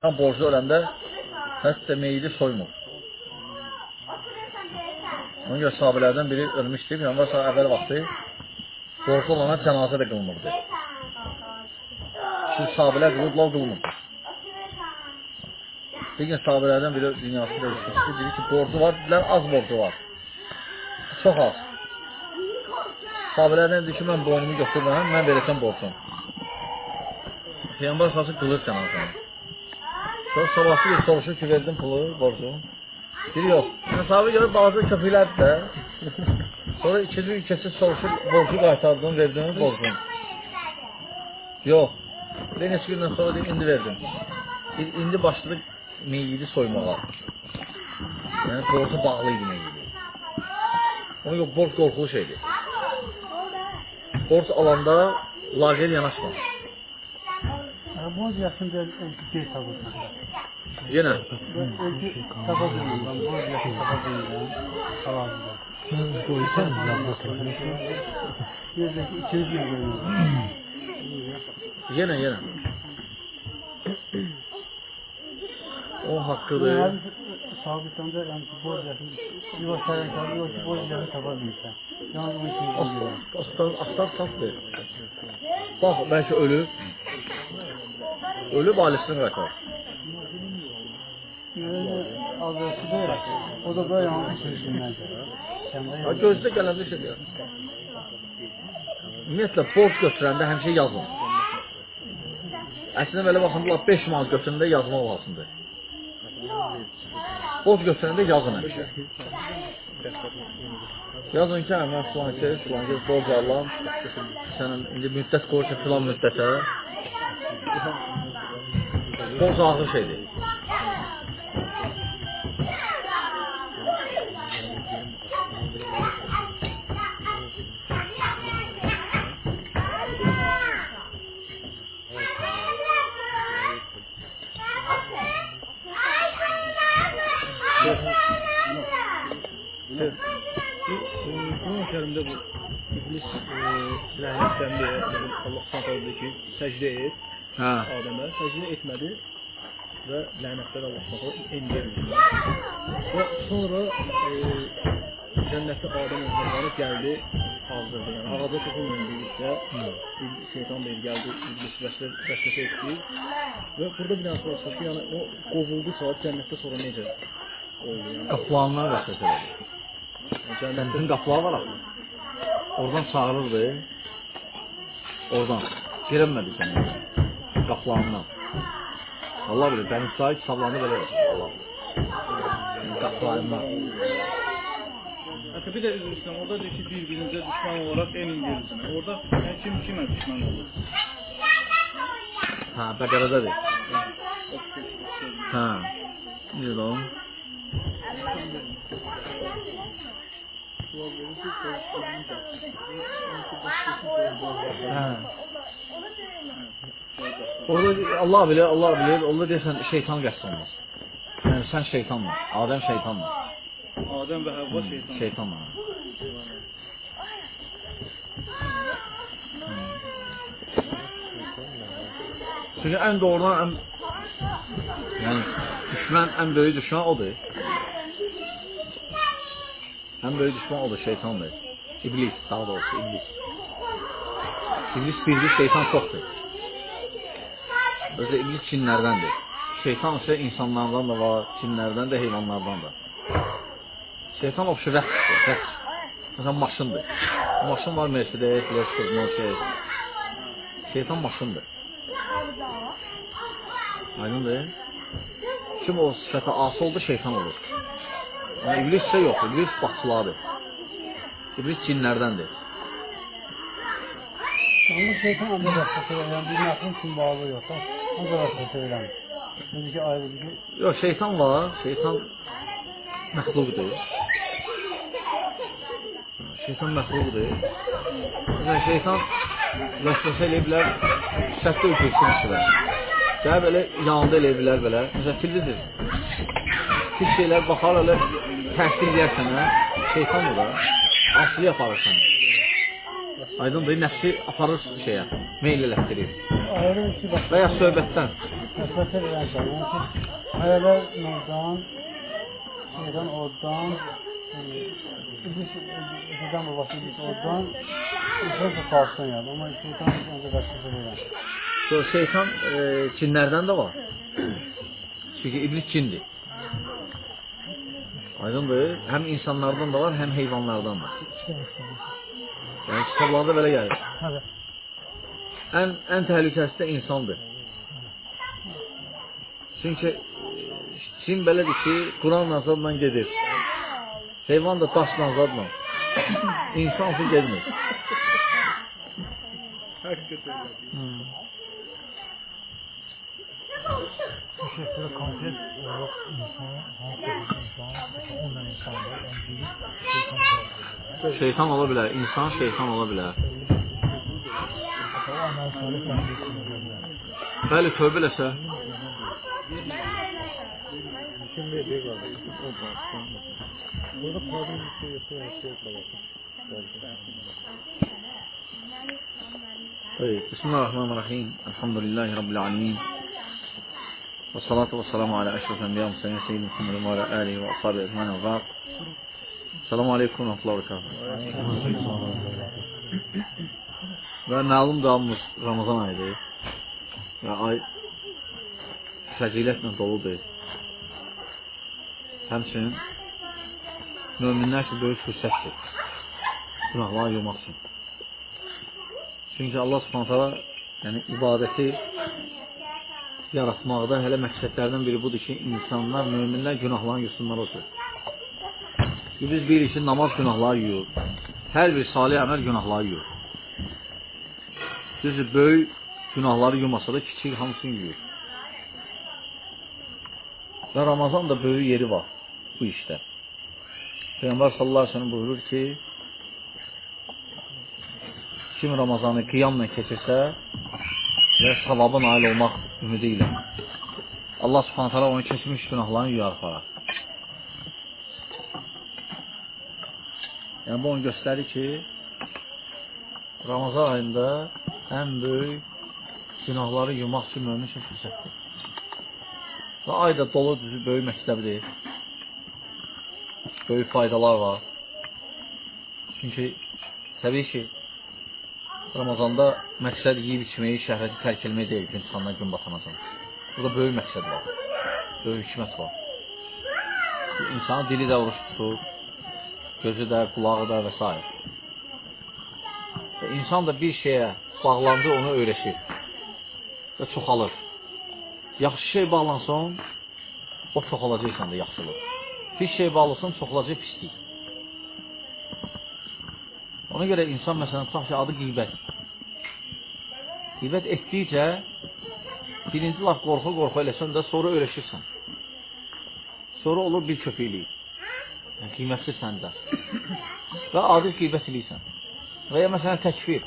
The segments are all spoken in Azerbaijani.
borcu öləndə hətta meyidi soymur. Ona görə sahabələrdən biri ölmüşdü. Peyğəmbər sallallahu əvvəl vaxtı borcu olana cənazə də qılınırdı. Siz sahabələr qılıblar, qılınırdı. Bir gün sahabələrdən biri dünyası dəyişmişdi. Dedi ki, borcu var, dedilər, az borcu var. Çox az. Sahabələrdən dedi ki, mən boynumu götürməm, mən verəcəm borcum. Peyğəmbər sallallahu qılır cənazəni. Sonra sabahsı bir soruşur ki, verdim pulu, borcu. Biri yox. Yəni, sahabə görür, bazı köpüklərdir də. Sonra ikinci gün keçir, soruşur, borcu qaytardın, verdin borcun. Yox. Bir neçə gündən sonra deyim, indi verdim. İndi başladı meyidi soymağa. Yəni, borcu bağlıydı meyidi. Ona yox, borc qorxulu şeydir. Borc alanda laqeyd yanaşma. Borc yaşında geri tapılsın. Yenə. Ölçü tapa bilmirəm, borc yaşında tapa bilmirəm. Hal-hazırda. Qoysan mı? Yerdəki ikinci gün görürüm. Yenə. O haqqıdır. Sabitləndə, yəni ki, borc yaşında yox şərəkəli, yox ki, borc yaşında tapa bilmirəm. Yəni, o ikinci gün görürüm. Aslan safdır. Bax, bəlkə ölüb. Ölüb ailəsini qaytar. Azərsi deyil, o da da yəni ikinci gündəndir. Gözdə gələndə şey deyər. Ümumiyyətlə, borc götürəndə həmişə yazın. Əslində belə baxımda 5 manat götürəndə yazmaq lazımdır. Borc götürəndə yazın həmişə. Yazın ki, mən filan borc alıram. Sənin indi müddət qoyursa filan müddətə. Borc ağır şeydir. Kur'an-ı Kerim'de bu iblis lanetlendi. Allah s.a.v. ki secde et Adem'e. Secde etmedi ve lanetler Allah s.a.v. indirdi. Ve sonra cennette Adem'in Hazretleri geldi, azdırdı. Yani ağaca toxunmayın dedikdə şeytan bey geldi, iblis vəsvəsə etdi. Ve burada bir dənə soru çıxır ki, yani o qovuldu saat cennette sonra necə oldu? Yani? Qapılarına vəsvəsə elədi. Cənnetin qapıları var axı. Oradan çağırırdı. Oradan. Girəmədi cənnətə. Qapılarından. Allah bilir, Bəni İsrail kitablarında belə yazır. Allah bilir. Qapılarından. Bir de üzrüsten, orada diyor ki birbirinize düşman olarak en indirisine. Orada yani kim kime düşman olur? Ha, Bəqərədədir. Ha. Necə o? Orada Allah bilir, orada deyəsən şeytan qəsd olmaz. Yəni sən şeytanla, Adəm şeytanla. Adem ve Havva şeytan. Şeytanla. Çünki ən doğrudan yəni düşmən, ən böyük düşman odur. Ən böyük düşman odur, şeytandır. İblis, daha doğrusu iblis. İblis birdir, şeytan çoxdur. Özü iblis cinlərdəndir. Şeytan ise insanlardan da var, cinlərdən də, heyvanlardan da. Şeytan oxşu rəqsdir. Məsələn, maşındır. Maşın var, Mercedes, Lexus, Mercedes. Şeytan maşındır. Aydındır. Kim o sifətə ası oldu, şeytan olur. Yani iblis ise yox, iblis baxçılardır. İblis cinlərdəndir. Ama şeytan ancaq vəsvəsə verən, bir nəfrin üçün bağlı yox. Ancaq vəsvəsə verən. Necə ayrı bir şey. Yox, şeytan var, şeytan məxluqdur. Şeytan məxluqdur. Yəni, şeytan vəsvəsə eləyə bilər, səhvdə ökülsün işlər. Gələ belə yanında eləyə bilər belə. Məsələn, filizdir. Pis şeylər baxar, elə təhsil edərsən, şeytandır da, aslı aparırsan. Aydındır, nəfsi aparır şeyə, meyl elətdirir. Və ya söhbətdən. Vəsvəsə verən şey. Yəni ki, mələlər nurdan, şeytan oddan, İblisdən babası İblis oddan, İnsan da falsdan yani. Ama şeytan ancaq vəsvəsə verən. Şeytan cinlərdən də var. Çünki iblis cindir. Aydındır. Həm insanlardan da var, həm heyvanlardan da. Yəni kitablarda belə gəlir. Ən təhlükəsi də insandır. Çünki cin belədir ki, Quranla zadla gedir. Heyvan da daşla zadla. İnsansız gelmir. Burada konkret olarak insan, hangi insan, ondan insanlar, yani biri şeytan olabilir. Şeytan ola bilər, insan şeytan ola bilər. O amal salih bende kullanılır. Bəli, tövbə eləsə. Şimdi bir kardeşim, o baştan. Burada problem bir şey yok, her şey yok. طيب بسم الله الرحمن الرحيم الحمد لله رب العالمين والصلاة والسلام على أشرف الأنبياء والمرسلين سيدنا محمد وعلى آله وأصحابه أجمعين وبعد السلام عليكم ورحمة الله وبركاته. Və məlum qalmış Ramazan ayıdır və ay fəzilətlə doludur. Həmçinin möminlər üçün böyük fürsətdir günahları yumaq üçün. Çünki Allah Subhanahu yəni ibadəti yaratmaqda hələ məqsədlərdən biri budur ki, insanlar, möminlər günahlarını yusunlar olsun. Biz bilirik ki, namaz günahları yuyur. Hər bir salih əməl günahları yuyur. Düzdür, böyük günahları yumasa da kiçik hamısını yuyur. Və Ramazan da böyük yeri var bu işdə. Peyğəmbər sallallahu aleyhi ve sellem buyurur ki, kim Ramazanı qiyamla keçirsə və savabı nail olmaq ümidi ilə Allah subhanahu ta'ala onu keçmiş günahlarını yuyar para. Yəni bu onu göstərir ki, Ramazan ayında ən böyük günahları yumaq üçün mömin üçün fürsətdir. Və ayda dolu düzü böyük məktəbdir. Böyük faydalar var. Çünki təbii ki, Ramazanda məqsəd yiyib içməyi, şəhvəti tərk etmək deyil, gün çıxandan gün batanacan. Burada böyük məqsəd var, böyük hikmət var. İnsanın dili də oruç tutur, gözü də, qulağı da və s. Və insan da bir şeyə bağlandı, onu öyrəşir və çoxalır. Yaxşı şey bağlansın, o çoxalacaqsan da yaxşılıq. Pis şey bağlasın, çoxalacaq pislik. Ona görə insan məsələn tutaq ki, adı qeybət. Qeybət etdikcə birinci laf qorxa eləsən də sonra öyrəşirsən. Sonra olur bir köpüklik. Yəni qiymətsiz səndə. Və adi qeybət eləyirsən. Və ya məsələn təkfir.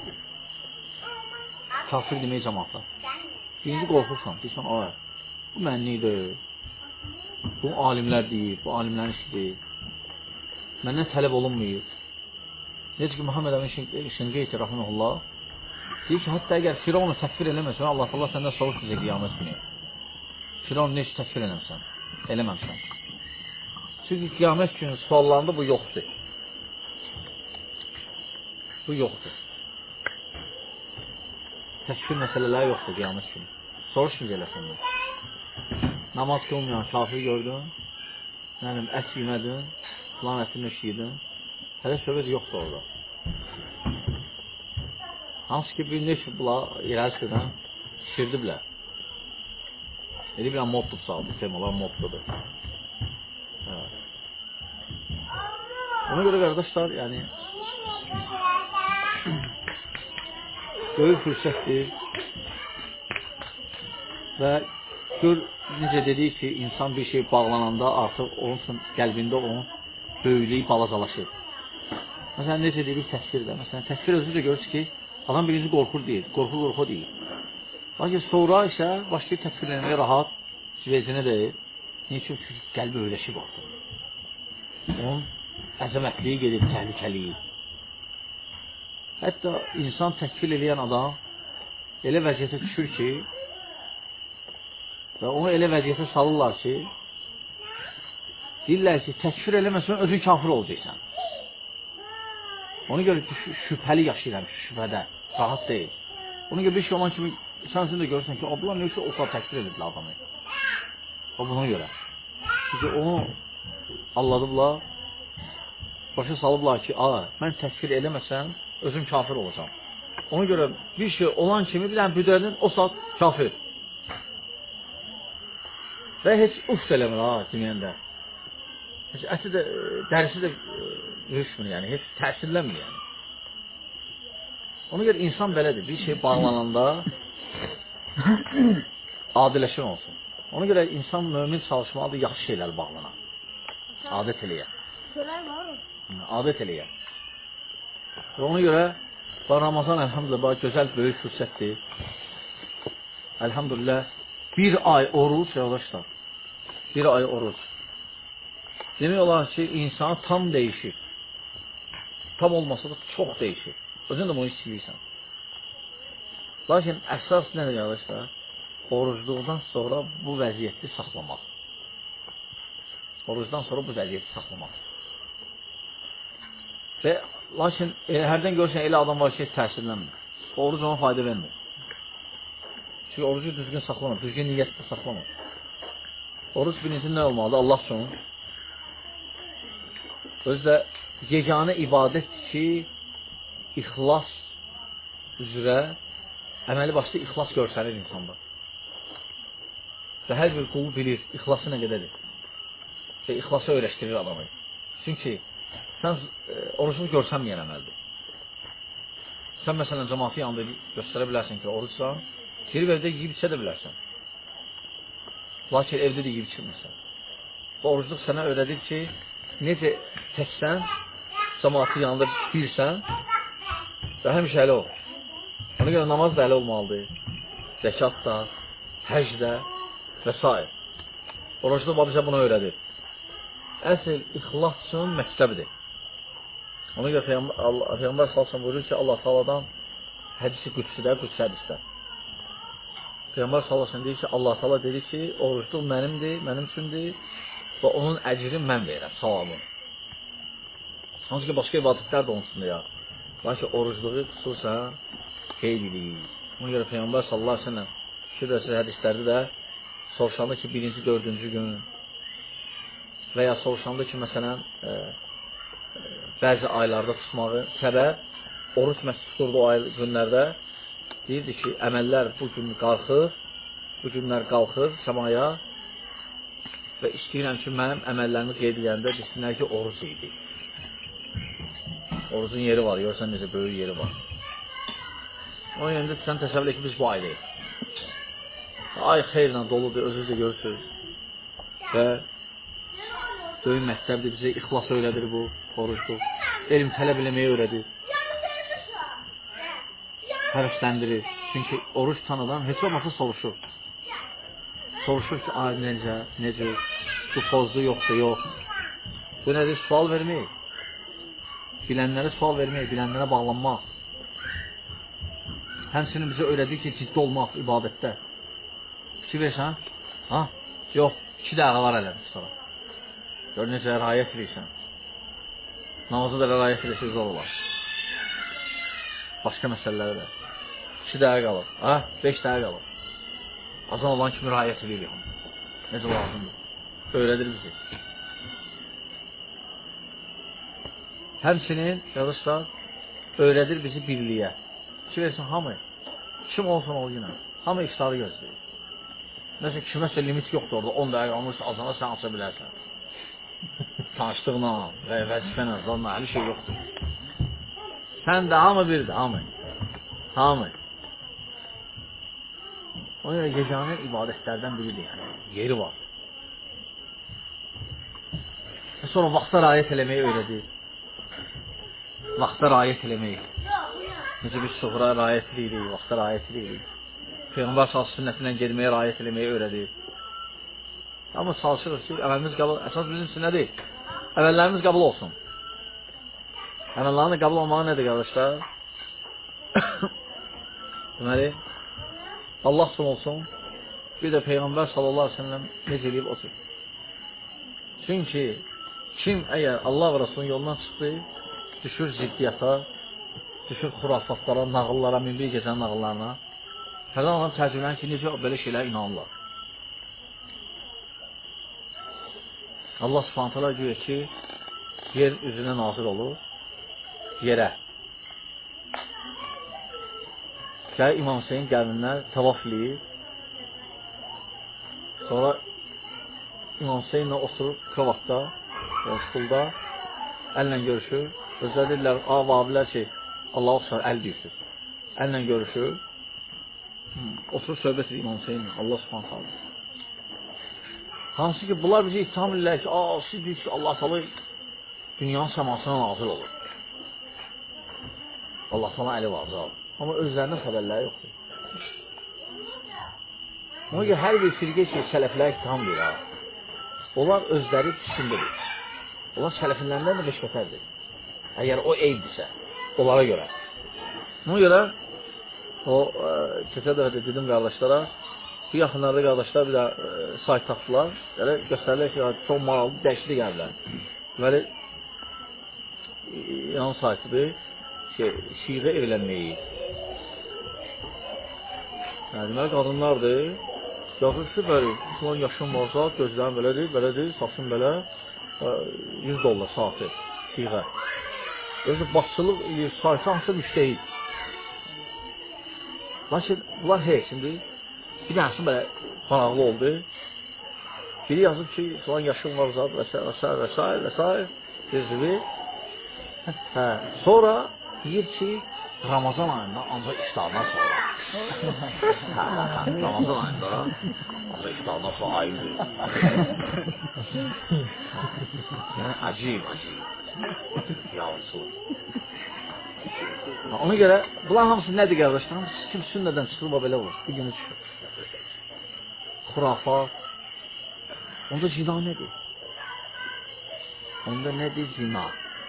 Kafir demək cəmaatlar. Birinci qorxursan, deyirsən, ay, bu mənlikdir. Bu alimlər deyir, bu alimlərin işidir. Məndən tələb olunmayıb. Necə ki, Muhammed Əmin Şinqeyti, rahmanullah, deyir ki, hətta əgər Firavunu təkfir eləməsən, Allah Allah səndən soruşmayacaq qiyamət günü. Firavunu necə təkfir eləməsən? Eləməmsən. Çünki qiyamət günü suallarında bu yoxdur. Bu yoxdur. Təkfir məsələləri yoxdur qiyamət günü. Soruşmayacaq səndən. Namaz qılmayan kafir gördün, ət yemədin, filan ətini öşüydün. Hələ söhbət yoxdur orada. Hansı ki, bir neç irəli sürdən şişirdiblər. Eliblər moddur bu temalar moddudur. Ona görə qardaşlar, yəni böyük fürsətdir və gör, necə dedik ki, insan bir şey bağlananda artıq onun üçün qəlbində onun böyüklüyü balacalaşır. Məsələn, necə dedik təkfirdə. Məsələn, təkfir özücə görürsün ki, adam birinci qorxur deyil, qorxu deyil. Lakin sonra isə başlayır təkfirləməyə rahat, vecinə deyil. Niçin? Çünki qəlbi öyrəşib artıq. Onun əzəmətliyi gedir, təhlükəliyi. Hətta insan təkfir eləyən adam elə vəziyyətə düşür ki, Və onu elə vəziyyətə salırlar ki, deyirlər ki, təkfir eləməsən, özün kafir olacaqsan. Ona görə şübhəli yaşayıram, şübhədə, rahat deyil. Ona görə bir şey olan kimi, sən də görürsən ki, abla nə üçün o kadar təkfir edirlər adamı. O buna görə. Çünki onu anladıblar, başa salıblar ki, mən təkfir eləməsəm, özüm kafir olacam. Ona görə bir şey olan kimi, bir dənə büdənin o saat kafir. Və heç uf eləmir deməyəndə. Heç əti də, dərisi də rüşmür, yəni, heç təsirlənmir, yəni. Ona görə insan belədir, bir şey bağlananda adiləşən olsun. Ona görə insan mömin çalışmalıdır, yaxşı şeylər bağlanan. Adət eləyə. Adət eləyə. Və ona görə Ramazan, əlhamdülillah, gözəl, böyük fürsətdir. Əlhamdülillah, bir ay oruç, yoldaşlar, bir ay oruç. Demək olar ki, insanı tam dəyişir. Tam olmasa da çox dəyişir. Özün də bunu istəyirsən. Lakin əsas nədir, yoldaşlar? Orucluqdan sonra bu vəziyyəti saxlamaq. Orucdan sonra bu vəziyyəti saxlamaq. Və lakin hərdən görürsən, elə adam var ki, təsirlənmir. Oruc ona fayda vermir. Çünki orucu düzgün saxlamır, düzgün niyyətlə saxlamır. Oruc birinci nə olmalıdır? Allah üçün. Özü də yeganə ibadətdir ki, ixlas üzrə əməli başda ixlas görsənir insanda. Və hər bir qul bilir, ixlası nə qədədir. Və ixlası öyrəşdirir adamı. Çünki sən orucluq görsənməyən əməldir. Sən məsələn cəmaatı yanında göstərə bilərsən ki, orucsan, girib evdə yiyib içə də bilərsən. Lakin evdə də yiyib içirmirsən. Bu orucluq sənə öyrədir ki, necə təksən, cəmaatı yanında birsən və həmişə əli ol. Ona görə namaz da əli olmalıdır, zəkat da, həc də və s. Orucluq bizə bunu öyrədir. Əsl ixlas üçün məktəbdir. Ona görə Peyğəmbər sallallahu buyurur ki, Allah Taala'dan hədisi qüdsüdə, qüdsə hədisdə. Peyğəmbər sallallahu deyir ki, Allah Taala dedi ki, orucluq mənimdir, mənim üçündür və onun əcrini mən verirəm, savabını. Hansı ki, başqa ibadətlər də onun üçündür ya. Lakin orucluğu xüsusən qeyd edilir. Ona görə Peyğəmbər sallallahu əleyhi və səlləm şübhəsiz hədislərdə də soruşanda ki, birinci, dördüncü gün və ya soruşanda ki, məsələn, bəzi aylarda tutmağı səbəb, oruç məhz tuturdu o günlərdə, deyirdi ki, əməllər bu gün qalxır, bu günlər qalxır səmaya və istəyirəm ki, mənim əməllərimi qeyd edəndə desinlər ki, oruc idi. Orucun yeri var, görsən necə böyük yeri var. O yöndə sən təsəvvür ki, biz bu aydayıq. Ay xeyirlə doludur, özünüz də görürsünüz. Və böyük məktəbdir, bizə ixlas öyrədir bu orucluq. Elm tələb eləməyi öyrədir. Həvəsləndirir. Çünki oruç tanıdan heç olmasa soruşur. Soruşur ki, necə, bu pozdu, yoxdur, yox. Bu nədir? Sual vermək. Bilənlərə sual vermək, bilənlərə bağlanmaq. Həmçinin bizə öyrədir ki, ciddi olmaq ibadətdə. Fikir versən? Yox, 2 dəqiqə var elədir sonra. Gör necə rəayət edirsən. Namazı da rəayət edirsən, zor olar. Başqa məsələləri də. 2 dəqiqə qalır. 5 dəqiqə qalır. Azan olan kimi rəayət edirik. Necə lazımdır. Öyrədir bizi. Həmçinin, yadışlar, öyrədir bizi birliyə. Fikir versən, hamı, kim olsun o günə, hamı iftarı gözləyir. Məsələn, kiməsə limit yoxdur orada, 10 dəqiqə almışsa, azana sən aça bilərsən. Tanışdığına və vəzifənə, zanla, hər şey yoxdur. Sən də hamı birdir, hamı. Hamı. Ona görə yeganə ibadətlərdən biridir, yəni, yeri var. Sonra vaxta rayət eləməyi öyrədir. Vaxta rayət eləməyi. Necə biz suğra rayət edirik, vaxta rayət edirik. Peyğəmbər sallallahu sünnətindən gedməyə rayət eləməyi öyrədir. Amma çalışırıq ki, əməlimiz qəbul, əsas bizim üçün nədir? Əməllərimiz qəbul olsun. Əməllərin də qəbul olmağı nədir, qardaşlar? Deməli, Allah üçün olsun bir də Peyğəmbər sallallahu aleyhi ve sellem necə eləyib otur. Çünki kim əgər Allah və Rasulun yolundan çıxdı, düşür ziddiyyata, düşür xurafatlara, nağıllara, minbir gecənin nağıllarına, hələ onların tərcümələr ki, necə belə şeylər inanırlar. Allah subhanətələ güya ki, yer üzünə nazir olur, yerə. Gəlir İmam Hüseyin gəlminlər, tavaf eləyir. Sonra İmam Hüseyinlə oturub kravaqda, stulda, əllə görüşür. Özlər deyirlər, vabilər ki, Allah oxşar, əl deyirsiz. Əllə görüşür. Oturub söhbət edir İmam Hüseyinlə, Allah subhanətələ. Hansı ki, bunlar bizi ittiham edirlər ki, siz deyir ki, Allah salı dünyanın səmasına nazil olur. Allah sana əli var, zal. Amma özlərinin xəbərləri yoxdur. Ona görə hər bir firqə ki, sələfləri ittiham edir, ha. Onlar özləri piskindir. Onlar sələfinlərindən də beşbətərdir. Əgər o eydirsə, onlara görə. Ona görə, keçə dəfə dedim qardaşlara, bu yaxınlarda qardaşlar bir də sayt tapdılar. Göstərirlər ki, çox maraqlı, dəhşətli gəlirlər. Deməli, yan saytıdır, şiğə evlənməyi. Deməli, qadınlardır. Yazır ki, bəli, filan yaşım varsa, gözlərim belədir, saçım belə, $100 saatı, şiğə. Özü başçılıq saytı hansısa müştəhid. Lakin, bunlar heç, şimdi, bir dənəsin belə maraqlı oldu. Biri yazıb ki, filan yaşım varsa, və s. Gözlübü. Sonra deyir ki, Ramazan ayında ancaq iftardan sonra. Ramazan ayında ancaq iftardan sonra ayrılır. Yəni, acıyım. Yavrusulur. Ona görə, bunlar hamısı nədir qardaşlar? Kim sünnədən çıxılıb belə olur, bir günü düşür. Xurafat. Onda zina nədir? Onda nədir zina?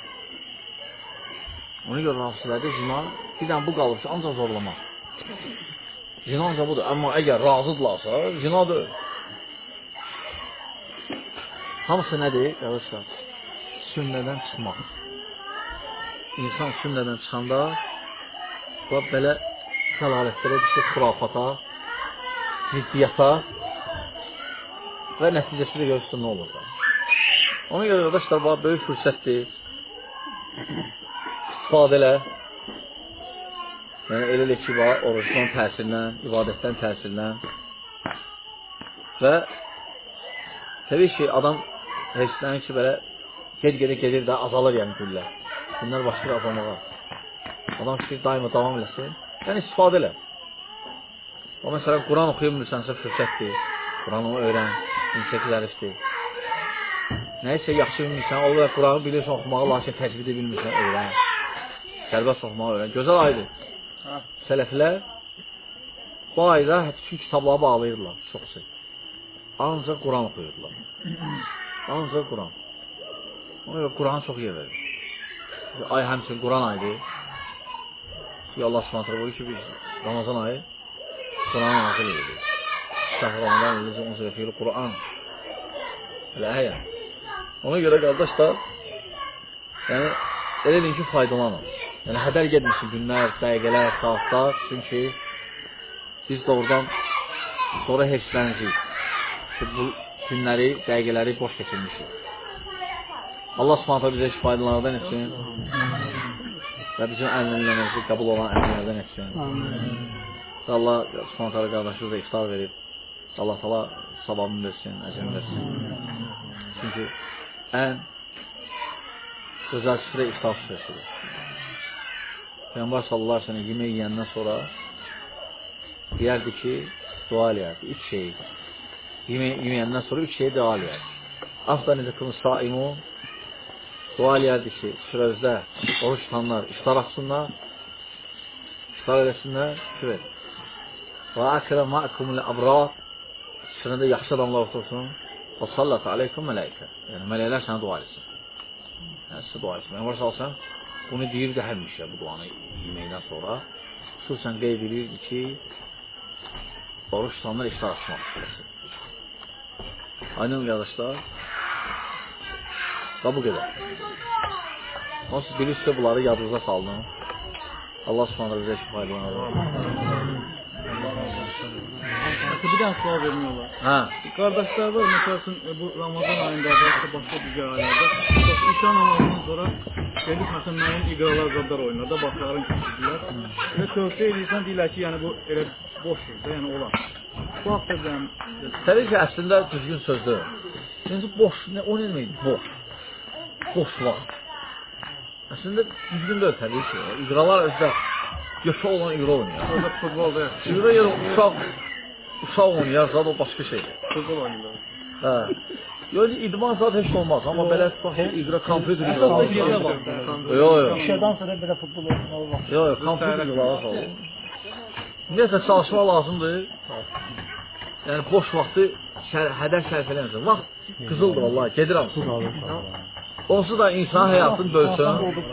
Ona görə rafisilərdə zina, bir dənə bu qalır ki, ancaq zorlamaq. Zina ancaq budur. Amma əgər razıdırlarsa, zinadır. Hamısı nədir? Qardaşlar, sünnədən çıxmaq. İnsan sünnədən çıxanda belə təlalətlərə düşür xurafata, ziddiyyata və nəticəsi də görürsün nə olur da. Ona görə qardaşlar, bu böyük fürsətdir. İstifadə elə. Yəni, elə ki, orucdan təsirlə, ibadətdən təsirlə və təbii ki, adam hərslənir ki, belə gedir də azalır yəni güllər. Günlər başlayır azalmağa. Adam ki, daima davam eləsin. Yəni, istifadə elə. O, məsələn, Quran oxuya bilmirsənsə fürsətdir. Quranı öyrən, 28 əlifdir. Nəysə, yaxşı bilmirsən, olur və Quranı bilirsən oxumağı, lakin təcvidi bilmirsən, öyrən. Sərbəst oxumağı öyrən. Gözəl aydır. Sələflər bu ayda bütün kitabları bağlayırlar, çoxsu. Ancaq Quran oxuyurdular. Ancaq Quran. Ona görə Quranı çox yer verir. Ay həmçin Quran aydır. Ki, Allah subhanətlə buyur ki, biz Ramazan ayı Quranı nazil edilir. Şəhr Ramazan edilir, onu söyləyir Quran. Elə həyə. Ona görə qardaşlar, yəni, elə deyin ki, faydalanın. Yəni, hədər gedmişsin günlər, dəqiqələr, saatlar, çünki biz də oradan sonra hepsilənəcəyik. Bu günləri, dəqiqələri boş keçirmişik. Allah subhanətlə bizə faydalardan etsin və bizim əllərimizə qəbul olan əmrlərdən etsin. Allah subhanətlə qardaşımıza iftar verib, Allah təala savabını versin, əcrini versin. Çünki ən gözəl süfrə iftar süfrəsidir. Peyğəmbər sallallahu aleyhi ve sellem yemək yiyəndən sonra deyərdi ki, dua eləyərdi, 3 şey. Yeməyəndən sonra 3 şey dua eləyərdi. Afdanizikum saimu, dua eləyərdi ki, süfrəmizdə oruç tutanlar iftar açsınlar, iftar eləsinlər, şükür et. Və əkrəm ma'kumul abrar, süfrəndə yaxşı adamlar otursun, və sallat aleykum mələikə. Yəni, mələklər sənə dua eləsin. Yəni, sizə dua eləsin. Peyğəmbər sallallahu aleyhi ve sellem bunu deyirdi həmişə bu duanı yeməkdən sonra. Xüsusən qeyd edirdi ki, oruç tutanlar iftar açmaq. Aynen qardaşlar. Və bu qədər. Onsuz bilirsiniz bunları yadınıza salın. Allah subhanahu bizə şifalar. Bir dənə sual vermiyorlar. Hə. Qardaşlar var, məsələn, bu Ramazan ayında və başqa digər aylarda işə namazından sonra gelib məsələn müəyyən iqralar zadlar oynar da, baxların keçirdilər. Və tövsiyə edirsən, deyirlər ki, yəni bu elə boşdur da, yəni olan. Bu haqda deyəm. Təbii ki, əslində düzgün sözdür. Çünki boş, o nə deməkdir? Boş. Boş vaxt. Əslində düzgün deyil təbii ki. İqralar özdə götü olan iqra oynayır. Orada futbolda İqra yer uşaq oynayar, zad o başqa şeydir. futbol oynayırlar. Hə. Yəni idman zad heç olmaz, amma belə iqra kompüter iqra var. Yox. İşədən sonra belə futbol oynamaq var. Yox, kompüter iqra var. Ümumiyyətlə çalışma lazımdır. Yəni boş vaxtı hədər sərf eləməsin. Vaxt qızıldır vallahi, gedirəm. Onsuz da insan həyatını bölsün.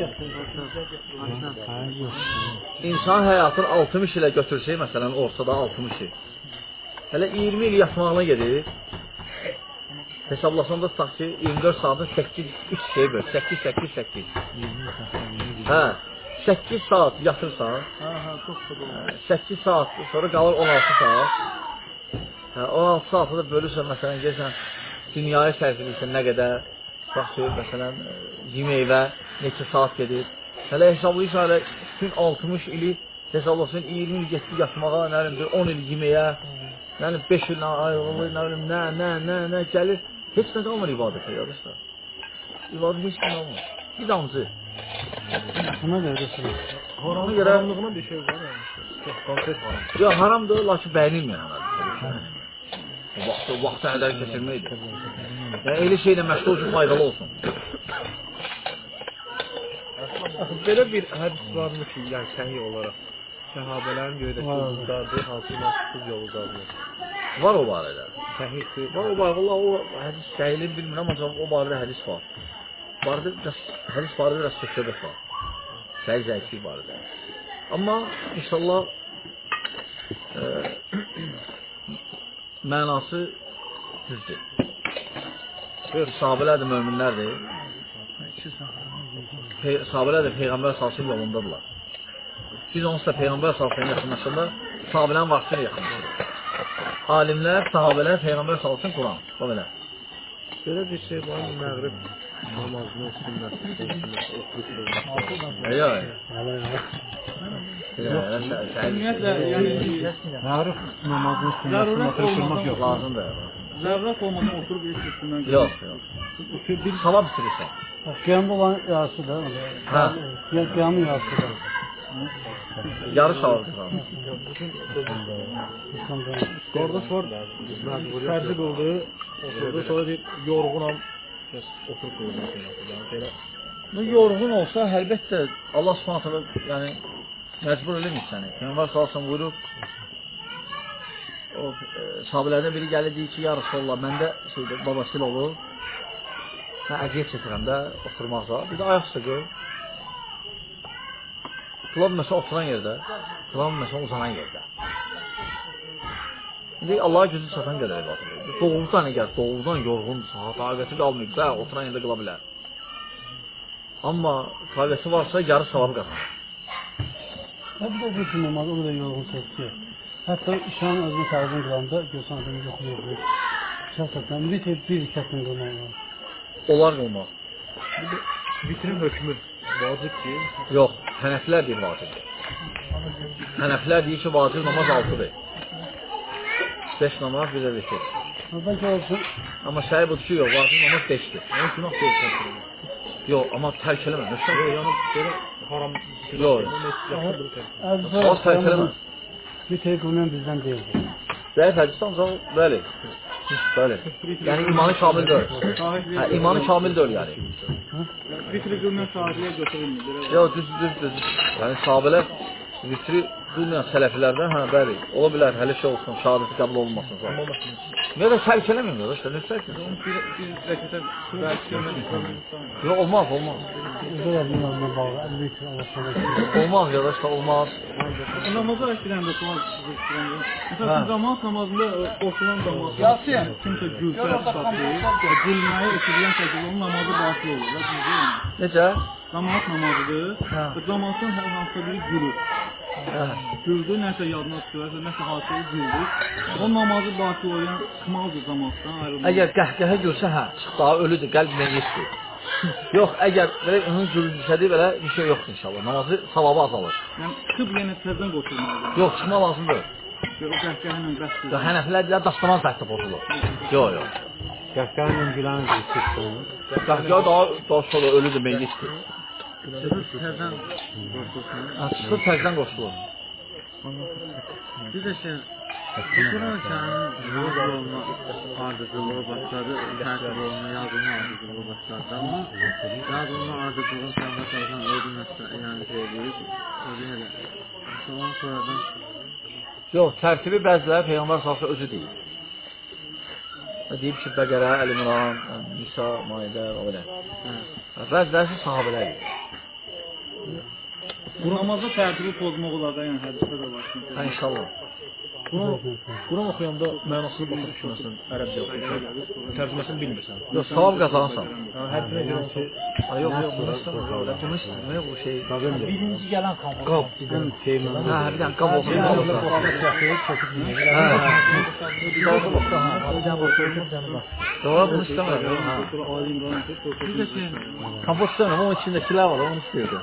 İnsan həyatını 60 ilə götürsək, məsələn, ortada 60 il. Hələ 20 il yatmağına gedir. Hesablasanda tutaq ki, 24 saatın 8-3 şey böl. 8. Hə, 8 saat yatırsan, 8 saat sonra qalır 16 saat. Hə, 16 saatı da bölürsən, məsələn, gəlsən, dünyaya sərf edirsən nə qədər, bax ki, məsələn, yeməkvə neçə saat gedir. Hələ hesablayırsan, hələ bütün 60 ili hesablasın, 20 il getdi yatmağa, nə bilim, 10 il yeməyə, nə bilim, 5 il ayrılır, nə bilim, nə gəlir. Heç nə qalmır ibadətə, yadırsan. İbadət heç nə qalmır. Bir damcı. Buna görə də sürür. Ona görə... Haramlığına bir şey var yani. Çok konkret haram. Yox, haramdır, lakin bəyənilməyən vaxtı hədər keçirməkdir. Yəni, elə şeylə məşğul üçün faydalı olsun. Belə bir hədis varmı ki, yəni səhih olaraq səhabələrin göydəki ulduzlardır, hansı məşğul yolu qazılır. Var o barədə. Səhihdir. Var o barədə, Allah o hədis səhilini bilmirəm, ancaq o barədə hədis var. Hədis barədə biraz söhbət var. Səhil zəiflik barədə. Amma inşallah mənası düzdür. Sahabələr də möminlərdir. Sahabələr də Peyğəmbər salsın yolundadırlar. Biz onsuz da Peyğəmbər salsın yaxınlaşanda sahabələrin vaxtını yaxınlaşır. Alimlər, sahabələr, Peyğəmbər salsın Quran. O belə. Belə bir şey var, məğrib namazının sünnəsi, Ümumiyyətlə, yəni Məruf namazını sünnətini oturmaq yox. Lazımdır. zərurət olmadan oturub bir üstündən Yox. Sabah bitirirsən. Qiyamda olan yarısı da. Hə. Qiyamın yarısı da. Yarı sabah bitirirsən. Qardaş var, fərzi qıldı, oturdu, sonra deyir, yorğunam, oturub qıldı. Bu yorğun olsa, əlbəttə Allah Subhanahu yəni məcbur eləmir səni. Peyğəmbər sallallahu buyurub, o sahabelərdən biri gəlir deyir ki, ya Rasulullah, məndə babasıyla olur. Mən əziyyət çəkirəm də oturmaqda. Bir də ayaq sıxır. Qılan məsələn oturan yerdə, qılan məsələn uzanan yerdə. İndi Allah'a gözü çatan qədər ibadət edir. Doğrudan əgər doğrudan yorğundursa, taqəti qalmayıbsa, oturan yerdə qıla bilər. Amma taqəti varsa, yarı savab qazanır. Bir də bir namaz, o da yorğun çəkir. Hətta şan özünü fərzini qılanda görsən adamı yoxlayır. Şəhsətən bir ikəsini qılmaq var. Onlar qılmaq. Vitrin hökmü vacib ki, Yox, Hənəflər deyir vacibdir. Hənəflər deyir ki, vacib namaz 6'dır. 5 namaz, bir də vitir. Bəlkə olsun. Amma şəyi budur ki, yox, vacib namaz 5'dir. onun günah deyilsən. Yox, amma tərk eləmə. Yəni belə haram Yox. Az tərk eləmə. Bir tek qılmayan bizdən deyildir. Zəif hədisdə ancaq, bəli. Bəli. Yəni imanı kamil deyil. Hə, imanı kamil deyil yəni. Vitri qılmayan şahidliyə götürülmür. Yox, düz. Yəni sahabələr Vitri qılmayan sələfilərdən, hə, bəli, ola bilər, hələ şey olsun, şəhadəti qəbul olunmasın. Ya da tərk eləməyim, ya da işte, nə tərk eləməyim? Bir rəkətə bəlkə görmək Yox, olmaz, olmaz. Olmaz ya da işte, olmaz. Namaza rəkətəndə sual istəyirəm. Məsələn, cəmaat namazında qoşulan cəmaat kimsə gülsə satır, gülməyi eşidilən şəkildə onun namazı batıl olur. Necə? Cəmaat namazıdır. Cəmaatın hər hansısa biri gülür. Güldü, nəsə yadına tutur, nəsə hadisəyi güldü. O namazı batıl olan kımaldır cəmaatdan ayrılmaz. Əgər qəhqəhə görsə, hə, çıx daha ölüdür, qəlb meyyitdir. Yox, əgər belə onun gülünsədir, belə bir şey yoxdur inşallah. Namazı savabı azalır. Yəni, çıxıb yenə təzdən qoşulmalıdır. Yox, çıxma lazımdır. O qəhqəhə ilə bəsdir. Hənəfilər deyilər, dastanan fərqdə pozulur. Yox, yox. Qəhqəhə ilə gülən çıxsın. Qəhqəhə daha sonra ölüdür, meyyitdir. Təzdən qoşulsun. Çıxıb təzdən qoşulur. Bir də şey, Quran kənin yazı olma ardıcılığı başladı, tərtib olma, yazılma ardıcılığı başladı. Amma yazılma ardıcılığın Peyğəmbər tərəfindən öldürməsi, yəni şey deyib, özü elə. Ondan sonradan... Yox, tərtibi bəziləri Peyğəmbər sallallahu özü deyib. Deyib ki, Bəqərə, Əl-İmran, Nisa, Maidə, o belə. Bəziləri sahabələr deyib. Bu namazda tərtibi pozmaq olar da, yəni hədisdə də var. Hə, inşallah. Quran oxuyanda mənasını başa düşməsən, ərəbcə oxuyursan, tərcüməsini bilmirsən. Yox, savab qazanırsan. Hərfinə görə onu şey... Yox, bunu istəmir, bu şey... Birinci gələn Qab. konfrans. Hə, bir dənə qab olsun, qalırsa. Doğru, bunu istəmir. Kompot istəmir, onun içindəkilər var, onu istəyirdi.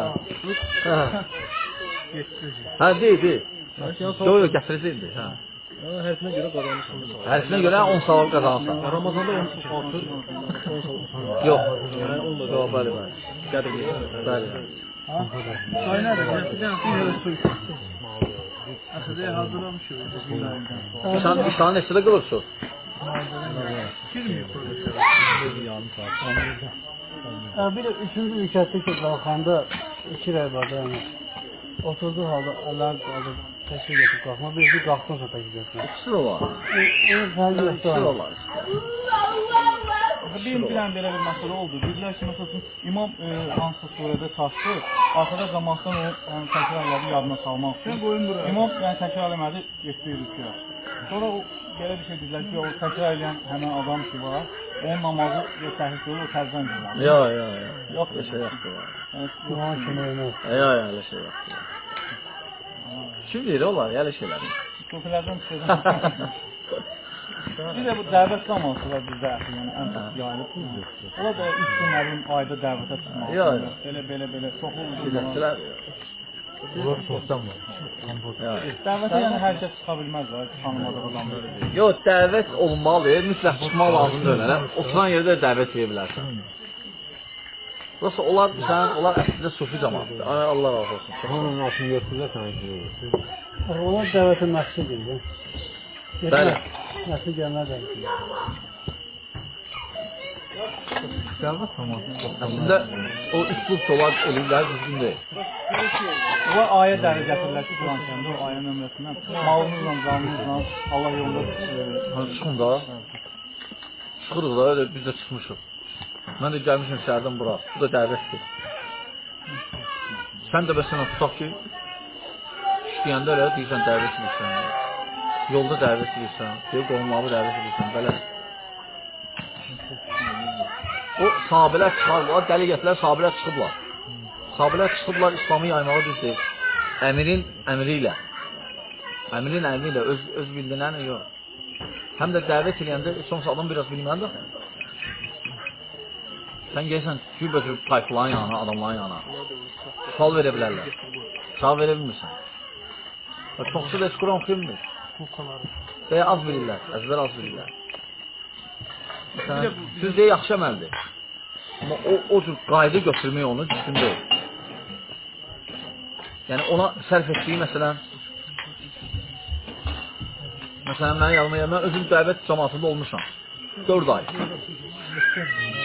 Hə, deyil. Yox, gətirəcəkdir. Hərfinə görə qazanırsan. Hərfinə görə 10 savab qazanırsan. Ramazanda 10 savab. Yox. Yəni, onunla da Bəli. qədir deyirsən. Bəli. Say nədir? Gətirdən bir yerə su içsin. Əsədə hazırlamışıq. İşanı neçədə qılırsan? Bir də üçüncü rükətdə ki, qalxanda 2 rəy var da, yəni. Oturduğu halda əllərini qaldır, təşkil getir qalxma. Birisi qalxdan sonra təşkil getir. İkisi də var. İkisi də var. Benim bilən belə bir məsələ oldu. Dedilər ki, məsələn, imam hansı surədə çatdı, arxada cəmaatdan o təkrarları yadına salmaq üçün. İmam yəni təkrar eləmədi, getdi rüküyə. Sonra o belə bir şey dedilər ki, o təkrar edən həmin adam ki var, onun namazı səhih olur, o təzdən qılar. Yox. Yox, Elə şey yoxdur. Quran kimi olmaz. Yox, elə şey yoxdur. Kim deyir olar, elə şeylər. Sofilərdən çıxacaq. Bir də bu dəvət zamanı var bizdə yəni ən çox yayılıb. Ola da 3 gün əvvəl ayda dəvətə çıxmaq. Belə çox olur. Gedəkdilər. Bunlar çoxdan var. Dəvətə yəni hər kəs çıxa bilməz də, tanımadığı adamlar. Yox, dəvət olmalı, mütləq çıxmaq lazımdır öyle. Oturan yerdə dəvət edə bilərsən. Burası onlar əslində sufi cəmaatdır. Allah razı olsun. Onun altını götürürlər sənə gidiyor. Onlar dəvətin məqsədidir. Bəli. Nəsil gəlmə dəvət. Əslində o üslub olan elmlər düzgün deyil. O ayə dəri gətirirlər ki, Quran kəndə o ayə nömrəsindən malınızla, canınızla Allah yolunda çıxın da. Çıxırıq da, öyle biz də çıxmışıq. Mən də gəlmişim şəhərdən bura. Bu da dəvətdir. Sən də bəsənə tutaq ki, işləyəndə elə deyirsən dəvət edirsən. Yolda dəvət edirsən, qonumları dəvət edirsən, belə. O sahabələr çıxarlar, dəli gətirlər, sahabələr çıxıblar. Sahabələr çıxıblar, İslamı yaymağa düzdür. Əmirin əmri ilə. Əmirin əmri ilə, öz bildiyinə yox. Həm də dəvət edəndə, sonrası adam biraz bilməlidir. Sən gəlsən, cürbəcür tayfların yanına, adamların yanına. Sual verə bilərlər. Sual verə bilmirsən. Çoxsu da heç Quran oxuyurmur. Və az bilirlər, əzbər az bilirlər. Söz deyə yaxşı əməldir. Amma o cür qayda götürmək onu düzgün deyil. Yəni ona sərf etdiyi məsələn mənim yanıma mən özüm dəvət cəmaatında olmuşam. 4 ay.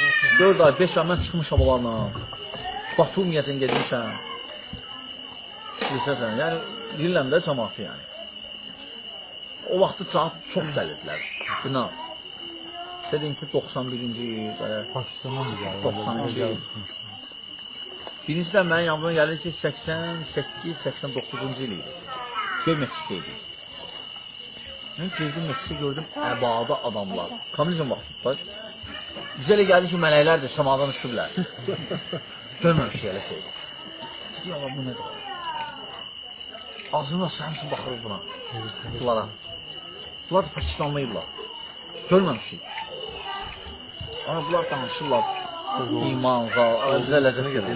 4 ay, 5 ay mən çıxmışam onlarla. Batumiyətin gedmişəm. Bilirsən, yəni deyirəm də cəmaatı yəni. O vaxtı saat çox gəlirdilər. Bina. Dedim ki 91-ci il, Pakistandan mı gəldi? 92 il. Birincisindən mənim yanıma gəlir ki 88-89-cu il idi. Göy Meksika idi. Mən girdim Meksika gördüm əbada adamlar. Kommunizm vaxtı. Bizə elə gəldi ki mələklər də səmadan düşüblər. Görməmişik elə şey. Ya Allah bu nədir? Ağzına səmsin baxırıq buna. Bunlara. Bunlar da Pakistanlıydılar. Görməmişik. Ama bunlar danışırlar. İman, zal, özə ləzzətə gəlir.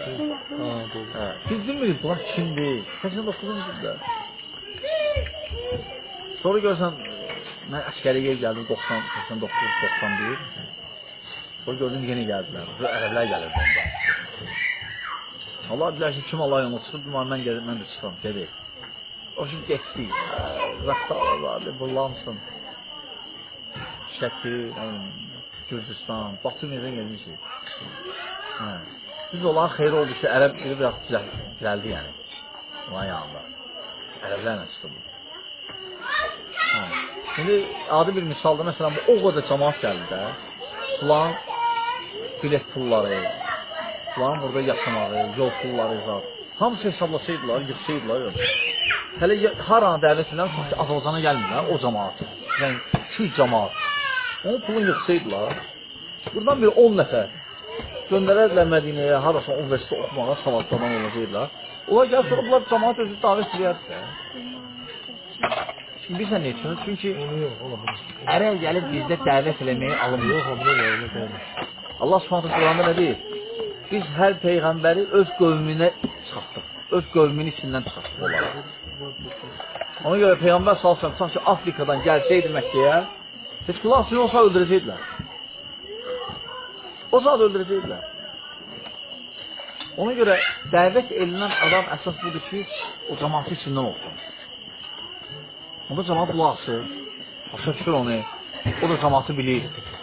Biz bilmirik bunlar kimdir? 89-cu ildə. Sonra görsən, mən əskəriyə gəldim 89-91. Sonra gördüm yeni gəldilər. Ərəblər gəlirdi onda. Allah bilər ki, kim Allah yolunu çıxıb, mən də çıxam, gedək. O şimdi geçtik. Rəxtalar, burlansın. Şəki, Gürcistan, Batı-Meydən gelmişik. Biz olan xeyri oldu ki, Ərəb biri biraz düzəldi yəni. Onun yanında. Ərəblərlə çıxdı bu. Şimdi adi bir misalda, məsələn, bu o qədər cəmaat gəldi də. Bunların bilet pulları, bunların burada yaşamağı, yol pulları, zat. Hamısı hesablasaydılar, yıxsaydılar. Hələ haranı dəvət edən Azərbaycana gəlmirlər, o cəmaat. Yəni, 200 cəmaat. Onun pulunu yıxsaydılar. Buradan bir 10 nəfər göndərədilər Mədinəyə, harasa universitet oxumağa, savadlanan olacaqlar. Onlar gəl sonra bunlar cəmaat özü davət edərsə. Şimdi bilirsən ne üçün? Çünki ərəb gəlib bizdə dəvət eləməyi alınmıyor. Allah Subhanahu Quranda nə deyir? Biz hər peyğəmbəri öz qövmünə çıxartdıq. Öz qövmünün içindən çıxartdıq onlara. Ona görə Peyğəmbər salsam, sanki Afrikadan gəlsəydi Məkkəyə, heç qulaq suyunu olsa öldürəcəkdilər. O saat öldürəcəkdilər. Ona görə dəvət edilən adam əsas budur ki, o cəmaatı içindən olsun. Onda cəmaat qulaq asır, başa düşür onu, o da cəmaatı bilir.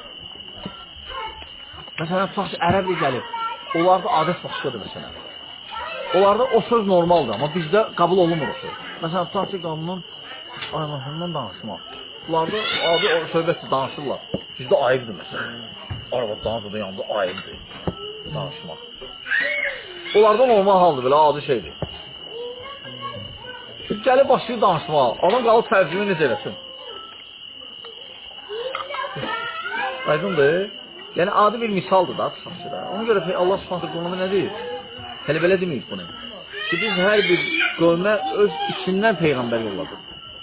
Məsələn, tutaq ki, ərəbli gəlib, onlarda adət başqadır məsələn. Onlarda o söz normaldır, amma bizdə qəbul olunmur o söz. Məsələn, tutaq ki, qanunun ayğahından danışmaq. Bunlarda adı o söhbətdir, danışırlar. Bizdə ayıbdır məsələn. Arvaddan da yanında ayıbdır danışmaq. Onlarda normal haldır, belə adi şeydir. Gəlib başlayır danışmağa, adam qalıb tərcümə necə eləsin? Aydındır. Yəni, adi bir misaldır da, tutaqçıda. Ona görə Allah Subhanahu qulumu nə deyir? Hələ belə deməyik bunu. Ki, biz hər bir qövmə öz içindən Peyğəmbər yolladır.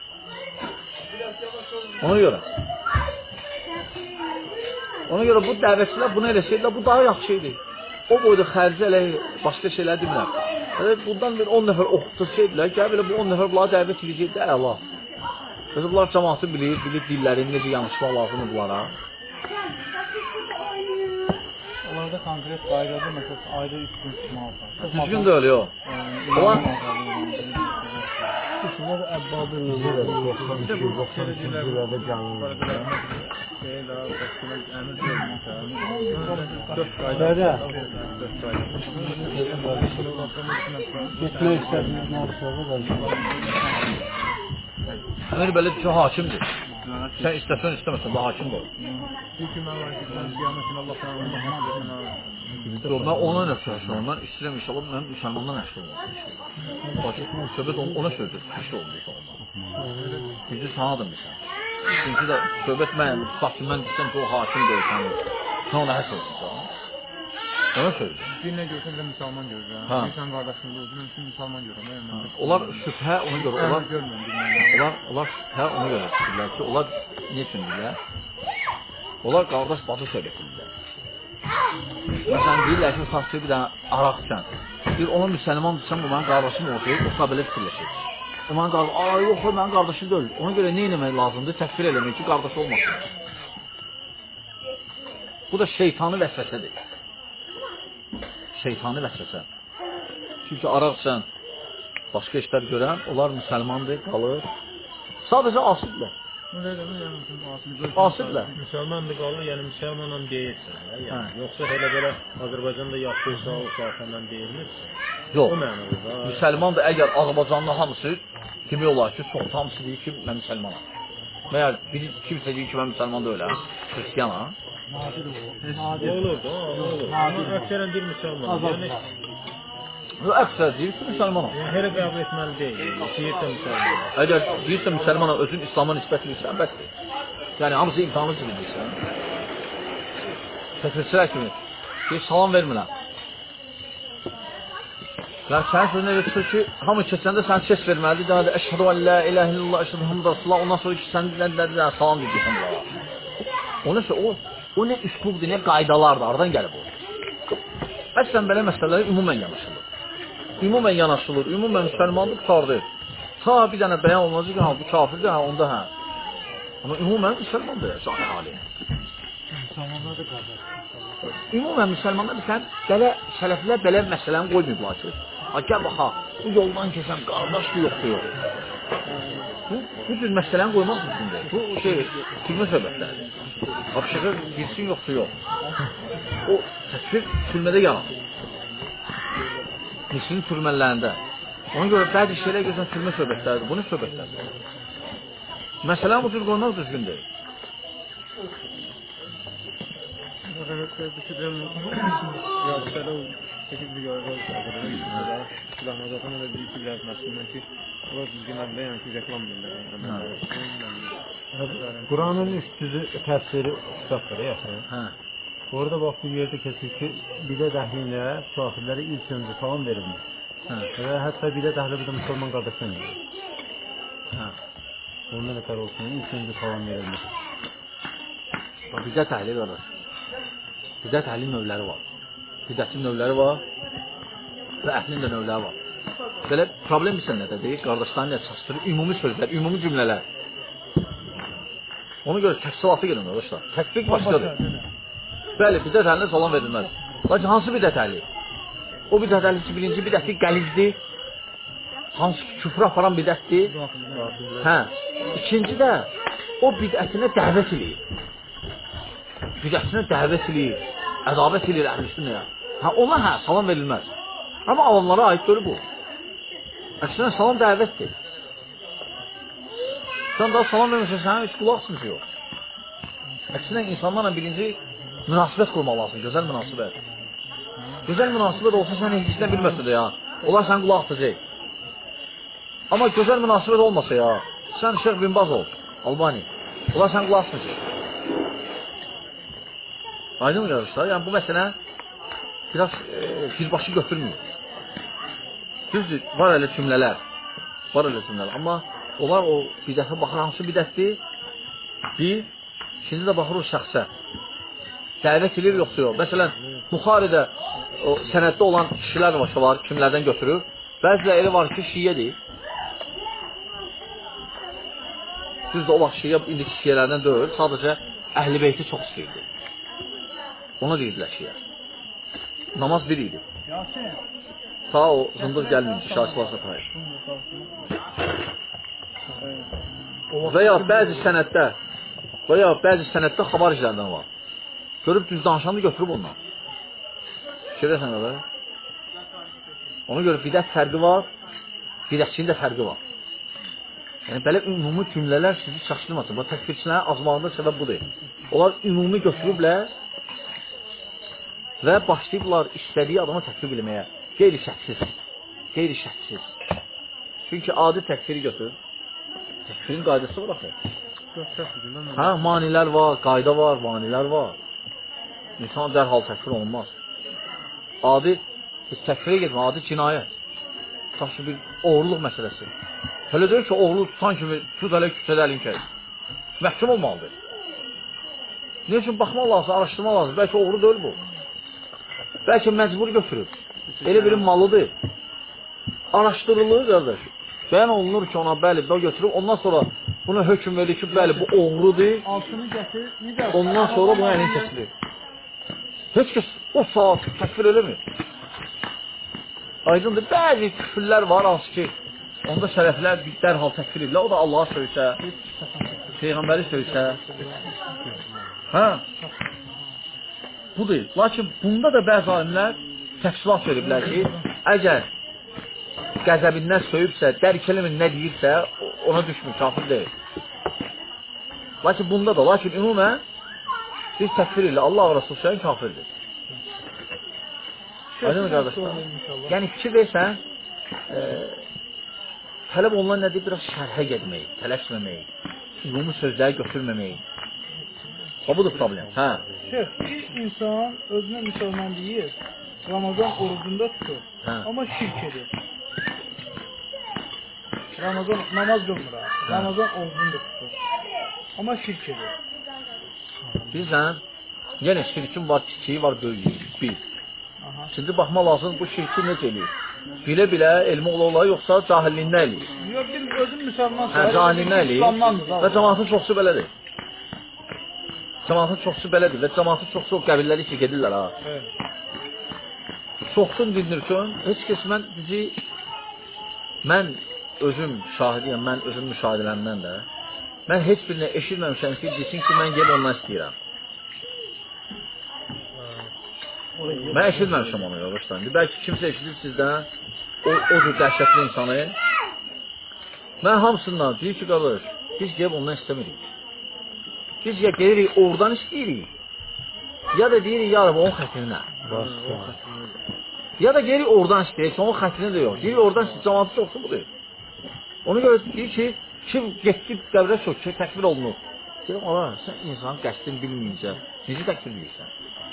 Ona görə bu dəvətçilər bunu eləsəydilər, bu daha yaxşı şeydir. O boyda xərci elə başqa şeylər demirlər. Bundan bir 10 nəfər oxutursaydılar, gəl belə bu 10 nəfər bunlara dəvət edəcəkdir, əla. Bunlar cəmaatı bilir dillərini, necə yanışmaq lazımdır bunlara. Onlarda konkret qaydadır, məsələn, ayda 3 gün çıxmalı. Düzgün də öyle yox. Onlar Bunlar əbbadır, nəzir edir. 92-93-cü illərdə gəlirlər. Getmək istədiniz, nə olursa da Əmir belə ki, hakimdir. Sən istəsən, istəməsən, bu hakimdir o. Mən ona nə söyləyəm, mən istəyirəm inşallah, mən müsəlmandan əşkil olmaq. Söhbət ona sözdür, əşkil olmuş olmaq. Bizi sanadır misal. Çünki də söhbət mən, tutaq ki, mən desəm ki, o hakim deyilsən, sən ona həs olsun. Ona sözdür. Bir nə görsən də müsəlman görürəm. İnsan qardaşını özünün üçün müsəlman görürəm. Onlar şübhə ona görə, onlar şübhə ona görə deyirlər ki, onlar ne üçün deyirlər? Onlar qardaş batı söhbət edirlər. Məsələn, deyirlər ki, saçı bir dənə araq sən. Bir ona müsəlman desəm, o mənim qardaşım olsaydı, o da belə fikirləşir. O mənim qardaşım, yox, o mənim qardaşım deyil. Ona görə nə eləmək lazımdır? Təkfir eləmək ki, qardaş olmasın. Bu da şeytanı vəsvəsədir. Şeytanı vəsvəsə. Çünki araq sən, başqa işlər görən, onlar müsəlmandır, qalır. Sadəcə asıdırlar. Asirlər. Müsəlmandır qalır, yəni müsəlmanla deyirsən, yəni. Hə. Yoxsa elə belə Azərbaycanda yaşayırsa, o zatından deyilmirsə. Yox. O mənada da. Müsəlmandır, əgər Azərbaycanlı hamısı demək olar ki, çox hamısı deyir ki, mən müsəlmanam. Məyər kimsə deyir ki, mən müsəlman deyiləm, xristiyanam. Nadir o. Olur da, olur. Amma əksərən deyir müsəlman. Yəni Əksər deyir ki, müsəlmanam. elə qəbul etməli deyil. Deyirsə müsəlman. Əgər deyirsə müsəlmanam, özün İslam'a nisbət edirsən, bəsdir. Yəni, hamısı imtihanı kimi deyirsən. Təkvirçilər kimi. Deyir, salam vermirəm. Yəni, sənin sözünə elə çıxır ki, hamı keçəndə sən ses verməlidir. Daha da, əşhədu ən la iləhə illallah, əşhədu Muhammed Rasulullah. Ondan sonra ki, sən salam deyirsən bunlara. O nəsə, o nə üslubdur, nə qaydalardır, aradan gəlib o. Əslən, belə məsələləri ümumən yanaşılır. Ümumən yanaşılır, ümumən müsəlmanlıq qutardır. Ta bir dənə bəyan olunacaq ki, bu kafirdir, onda hə. Amma ümumən müsəlmandır, canı hali. İnsanlar da qardaş. Ümumən müsəlmanlar bilsən, belə sələflər belə məsələni qoymayıblar ki, gəl baxa, bu yoldan keçən qardaşdır, yoxdur, yox. Bu cür məsələni qoymaq mümkündür. Bu türmə söhbətlərdir. Apşıqı girsin, yoxdur, yox. O təkfir türmədə yanar. Nisinin türmələrində. Ona görə bəzi şeylər görsən türmə söhbətlərdir. Bu nə söhbətlərdir? Məsələni bu cür qoymaq düzgündür. Quranın 300'ü təfsiri kitabdır ya. Hə. Orada bax bir yerdə keçir ki, bidət əhlinə kafirlərə ilk öncə salam verilmir. Və hətta bidət əhli bir də müsəlman qardaşına verir. Hə. Ondan ötər olsun, ilk öncə salam verilmir. Bidət əhli qardaş. Bidət əhlin növləri var. Bidətin növləri var və əhlin də növləri var. Belə problem bilsən nədə deyil? Qardaşların nə çastırır? Ümumi sözlər, ümumi cümlələr. Ona görə təfsilatı gəlin qardaşlar. Təkfir başqadır. Bəli, bidət əhlinə salam verilməz. Lakin hansı bidət əhli? O bidət əhli ki, birinci bidəti qəlizdir. Hansı ki, küfrə aparan bidətdir. Hə. İkinci də o bidətinə dəvət eləyir. Bidətinə dəvət eləyir, ədavət eləyir əhl-i-sünnəyə. Hə, ona hə, salam verilməz. Amma avamlara aid deyil bu. Əksinə, salam dəvətdir. Sən daha salam vermişsən, sənin heç qulaqsın ki, yox. Əksinə, insanlarla birinci münasibət qurmaq lazım, gözəl münasibət. Gözəl münasibət olsa, sən heç nə bilməsə də ya, onlar sən qulaq atacaq. Amma gözəl münasibət olmasa ya, sən Şeyx Bin Baz ol, Albani, onlar sən qulaq atacaq. Aydın qardaşlar, yəni bu məsələ biraz birbaşı götürmür. Düzdür, var elə cümlələr, amma onlar o bidətə baxır, hansı bidətdir? Bir, ikinci də baxır o şəxsə. Dəvət edir, yoxsa yox. Məsələn, Buxaridə o sənəddə olan kişilər var, kimlərdən götürür. Bəzilə elə var ki, şiyyədir. Düzdür, o vaxt şiyyə indiki şiyyələrdən deyil, sadəcə Əhl-i Beyti çox istəyirdi. Ona deyirdilər şiyə. Namaz bir idi. Ta o zındıq gəlməyinci, şahsi varsa tayır. Və ya bəzi sənəddə xabaricilərdən var. Görüb düz danışanı götürüb ondan. Fikirləsən qədər. Ona görə bidət fərqi var, bidətçinin də fərqi var. Yəni, belə ümumi cümlələr sizi çaşdırmasın. Bu təkfirçilərin azmağında səbəb budur. Onlar ümumi götürüblər və başlayıblar istədiyi adamı təkfir bilməyə. Qeyri-şəhsiz. Çünki adi təkfiri götür. Təkfirin qaydası var axı. Hə, manilər var, qayda var, manilər var. İnsan dərhal təkfir olunmaz. Adi təkfirə getmə, adi cinayət. Tutaq ki, bir oğurluq məsələsi. Hələ deyir ki, oğurluq tutan kimi tut hələ küçədə əlin kəs. Məhkum olmalıdır. Ne üçün baxmaq lazım, araşdırmaq lazım. Bəlkə oğru deyil bu. Bəlkə məcbur götürüb. Elə birin malıdır. Araşdırılır qardaş. Bəyan olunur ki, ona bəli, belə götürüb. Ondan sonra buna hökm verir ki, bəli, bu oğrudur. Ondan sonra buna əlin kəsilir. Heç kəs o saat təkfir eləmir. Aydındır, bəzi küfürlər var, hansı ki, Onda sələflər dərhal təkfir edirlər. O da Allaha söysə, Peyğəmbəri söysə. Hə? Budur. Lakin bunda da bəzi alimlər təfsilat veriblər ki, əgər qəzəbindən söyübsə, dərk eləmir nə deyirsə, ona düşmür, kafir deyil. Lakin bunda da, lakin ümumən biz təkfir edirlər. Allah və Rasul söyən kafirdir. Aydın mı qardaşlar? Yəni fikir versən, tələb olunan nədir? Biraz şərhə getmək, tələsməmək, ümumi sözləri götürməmək. O budur problem. Hə. Şeyh, bir insan özünə müsəlman deyir, Ramazan orucunda tutur, amma şirk edir. Ramazan namaz qılmır, Ramazan orucunda tutur, amma şirk edir. Bilirsən, yenə şirkin var, kiçiyi var, böyüyü, bir. Şimdi baxma lazım, bu şirki necə eləyir? Bilə-bilə elmi ola yoxsa cahilliyindən eləyir? Yox, bir özün müsəlman cahilliyindən eləyir və cəmaatın çoxsu belədir. Cəmaatın çoxsu belədir və cəmaatın çoxsu o qəbilləri ki, gedirlər ha. Çoxsun dindirsin, heç kəs mən özüm şahidiyəm, mən özüm müşahidələrimdən də, mən heç birinə eşitməmişəm ki, desin ki, mən gəlib ondan istəyirəm. Mən eşitməmişəm onu yoldaşlar. Bəlkə kimsə eşidir sizdən, o cür dəhşətli insanı. Mən hamısından deyir ki, qardaş, biz gəlib ondan istəmirik. Biz ya gelirik oradan istəyirik, ya da deyirik, ya Rabbi, onun xətrinə. Ya da gelirik oradan istəyirik, onun xətrinə də yox. Deyirik, oradan istəyirik, cəmatı çoxsu budur. Ona görə deyir ki, kim getdi qəbrə çökür, təkbir olunur. Deyir, Allah, sən insanın qəsdini bilməyincə, necə təkbir deyirsən?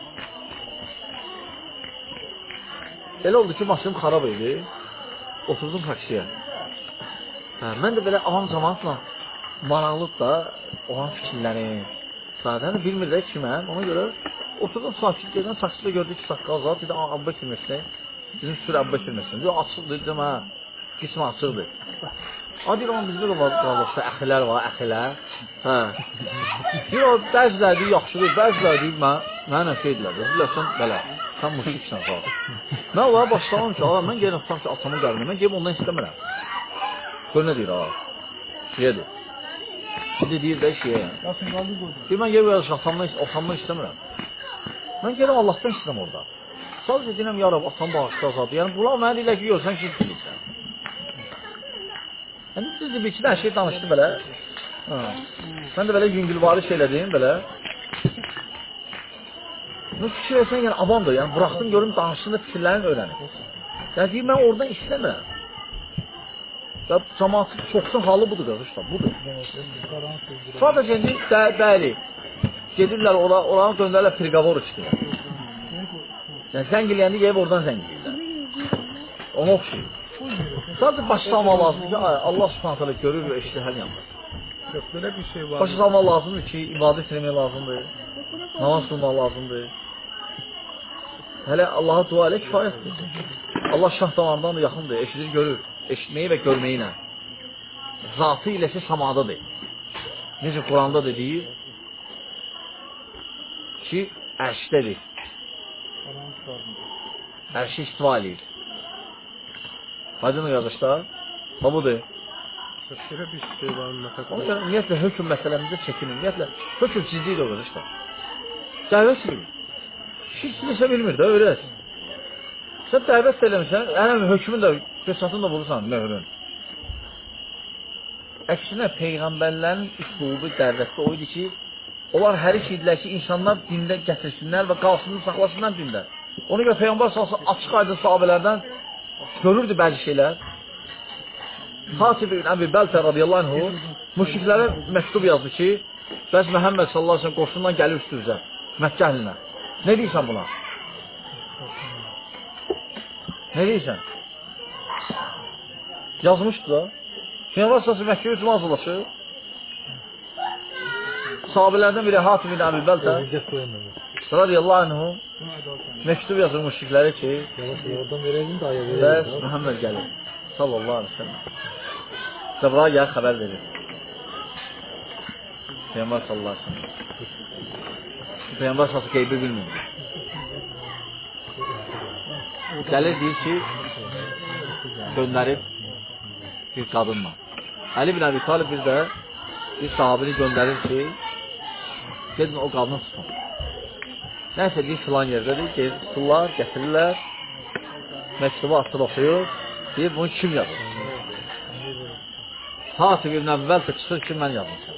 Elə oldu ki, maşınım xarab idi, oturdum taksiyə. Mən də belə avam cəmatla maraqlıq da olan fikirləri, zaten bilmir də kiməm, ona görə oturdum sakit gedən, taksidə gördük ki, saqqal zat, dedi, Abbə kirməsin, bizim sürü Abbə kirməsin, deyir, açıqdır, dedim, hə, qismi açıqdır. Deyir, amma bizdə də var, qardaşlar, əxilər var, əxilər, hə. Deyir, o, bəziləri deyir, yaxşıdır, bəziləri deyir, mənə şey edirlər, deyirlər, sən belə, sən müşriksən zaten. Mən onlara başlamam ki, mən gəlin tutam ki, atamın qəbrini, mən gəlib ondan istəmirəm. Gör nə deyir, şeyədir. Şimdi deyir də şeyə, deyir, mən gəlib atamdan istəmirəm. Mən gəlib Allahdan istəyirəm orada. Sadəcə deyirəm, ya Rab, atam bağışda azadı. Yəni, bunlar mənə deyirlər ki, yox, sən şirk edirsən. Yəni, düzdür, bir iki dənə şey danışdı belə. Mən də belə yüngülvari şeylədim, belə. Fikir versən, yəni, avamdır, yəni, buraxdım, görüm, danışdığında fikirlərini öyrənir. Yəni, deyir, mən oradan istəmirəm. Və cəmaatın çoxsun halı budur, qardaşlar, budur. Sadəcə, indi, bəli, gedirlər, oranı döndərlər, Pirqavor içdilər. Yəni, zəng eləyəndə gəlib oradan zəng eləyirlər. Ona oxşayır. Sadəcə, başı salmaq lazımdır ki, Allah subhanətələ görür və eşidir hər yandır. Başı salmaq lazımdır ki, ibadət eləmək lazımdır, namaz qılmaq lazımdır. Hələ Allaha dua elə kifayətdir. Allah şah damarından da yaxındır, eşidir, görür. Eşitməyi və görməyi ilə. Zatı iləsi samadadır. Necə Quranda da deyir ki, ərşdədir. Ərşi istiva eləyir. Aydın qardaşlar, ha budur. Ümumiyyətlə, hökm məsələmizdə çəkinin. Ümumiyyətlə, hökm sizlikdir o qardaşlar. Dəvət bilir. Şirk nesə bilmir də, öyrət. Sən dəvət eləmişsən, hökmün də, göstətin də vurursan, möhrün. Əksinə, Peyğəmbərlərin üslubu dəvətdə o idi ki, onlar hərik idilər ki, insanlar dində gətirsinlər və qalsını saxlasınlar dində. Ona görə Peyğəmbər salsa açıq aydın sahabələrdən görürdü bəzi şeylər. Hatib ibn Əbi Bəltə radiyallahu anhu müşriklərə məktub yazdı ki, bəs Məhəmməd sallallahu aleyhi ve sellem qoşundan gəlir üstünüzə, Məkkə əhlinə. Nə deyirsən buna? Nə deyirsən? Yazmışdı da. Peyğəmbər sallallahu Məkkəyə hücuma hazırlaşır. Sahabələrdən biri Hatib ibn Əbi Bəltə radiyallahu anhu məktub yazır müşriklərə ki, bəs Məhəmməd gəlir sallallahu aleyhi ve sellem. Cəbrail gəlir xəbər verir. Peyğəmbər sallallahu aleyhi ve sellem. Peyğəmbər sallallahu qeybi bilmir. Gəlir deyir ki, göndərib bir qadınla. Əli bin Əbi Talib bir də bir sahabini göndərir ki, gedin o qadını tutun. Nəysə deyir filan yerdədir, deyir tuturlar, gətirirlər, məktubu atır oxuyur, deyir bunu kim yazır? Hatib ibn əvvəl də çıxır ki, mən yazmışam.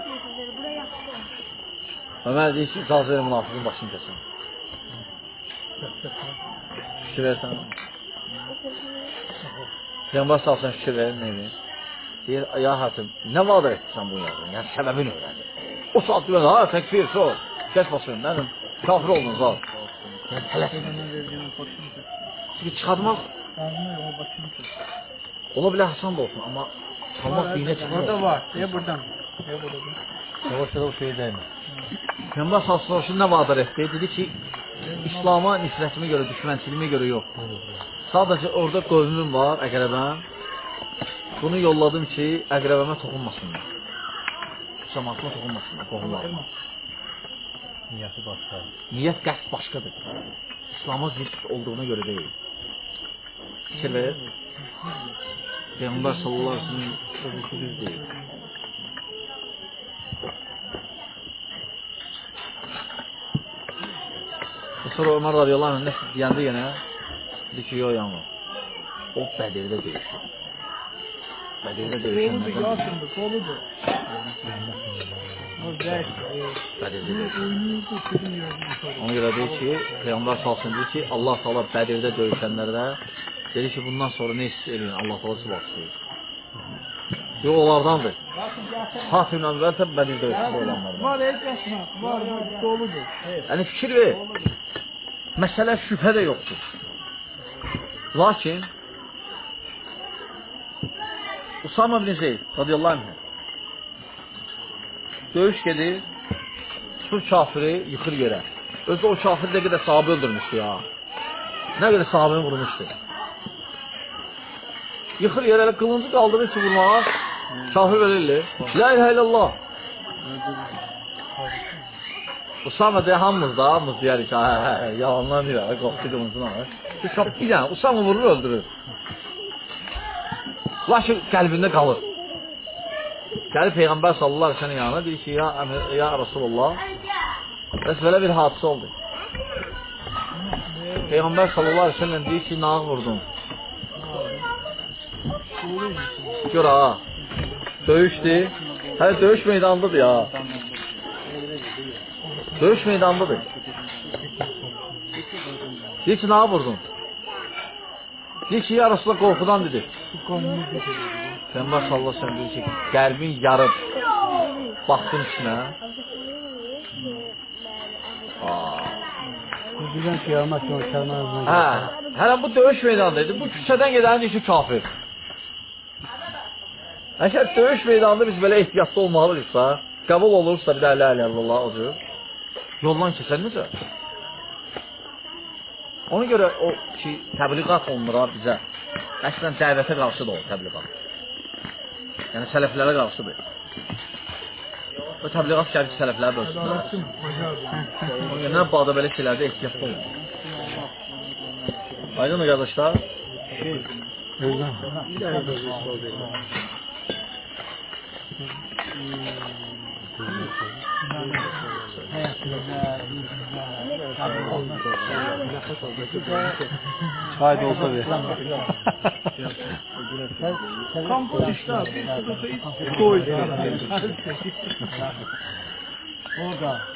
Ömər deyir ki, icazə verir münafizin başını kəsin. Fikir versən. Peyğəmbər salsan fikir verir, neyini? Deyir, ya Hatib, nə vadar etdirsən bunu yazın? Yəni, səbəbini öyrənir. O saat deyir, ha, təkbir, sor, kəs basın, mənim, kafir oldunuz, al. Yəni, tələsin. Çünki çıxadmaq ola bilər Hasan da olsun, amma çalmaq dinə çıxmaq. Orada var, ya buradan. Yavaş-yavaş o şey dəymir. Peyğəmbər sallallahu əleyhi nə vadar etdi? Dedi ki, İslam'a nifrətime görə, düşmənçiliyimə görə yox. Sadəcə orada qövmüm var, əqrəbəm. Bunu yolladım ki, əqrəbəmə toxunmasınlar. Cəmaatına toxunmasınlar, qohumlarına. Niyyəti başqa. Niyyət qəsd başqadır. İslam'a zidd olduğuna görə deyil. Fikir verir. Peyğəmbər sallallahu əleyhi özü düz deyil. Sonra Ömər radiyallahu anh nəsə deyəndə yenə dedi ki, yox yanma. O Bədirdə döyüşdü. Bədirdə döyüşənlərdən Koludur. Bədirdə döyüşdü. Ona görə deyir ki, Peyğəmbər salsın deyir ki, Allah Taala Bədirdə döyüşənlərdə dedi ki, bundan sonra nə istəyir? Allah Taala silah istəyir. Yox, onlardandır. Hatib ibn Əvvəl də Bədir döyüşündə olanlardan. Var, var, doludur. Yəni fikir ver. Məsələ şübhə də yoxdur. Lakin Usama ibn Zeyd radiyallahu anh döyüş gedir, tutur kafiri yıxır yerə. Özü o kafir də qədər sahabı öldürmüşdü ya. Nə qədər sahabını vurmuşdu. Yıxır yerə, qılıncı qaldırır ki vurmağa, kafir verirli. La ilahe illallah. Usama deyə hamımız deyərik ki, yalanlar deyir, qalxdı qılıncını alır. Bir dənə, Usama vurur, öldürür. Lakin qəlbində qalır. Gəlir Peyğəmbər sallallahu aleyhi ve sellem yanına, deyir ki, ya Rasulullah, bəs belə bir hadisə oldu. Peyğəmbər sallallahu aleyhi ve sellem deyir ki, nağı vurdun. Gör ha, döyüşdür. Hələ döyüş meydanındadır ya. Döyüş meydanındadır. Deyir ki, nağı vurdun. Deyir ki, ya Rasulullah qorxudan dedi. Peyğəmbər sallallahu aleyhi ve sellem deyir ki, qəlbin yarıb, baxdın içinə. Bilən qiyamət yox, kəlmə Hə, hələ bu döyüş meydanındaydı. Bu küçədən gedən deyir ki, kafir. Əgər döyüş meydanında biz belə ehtiyatlı olmalıyıqsa, qəbul olursa bir də la ilahe illallah o cür, yoldan keçər necə? Ona görə o ki, təbliğat olunur bizə. Əslən dəvətə qarşıdır o təbliğat. Yəni sələflərə qarşıdır. O təbliğat gəlir ki, sələflərə bölsünlər. O görə bu ada belə şeylərdə ehtiyatlı olun. Aydın mı qardaşlar? Çay da olsa ver. Kompot işte, koy. Orada.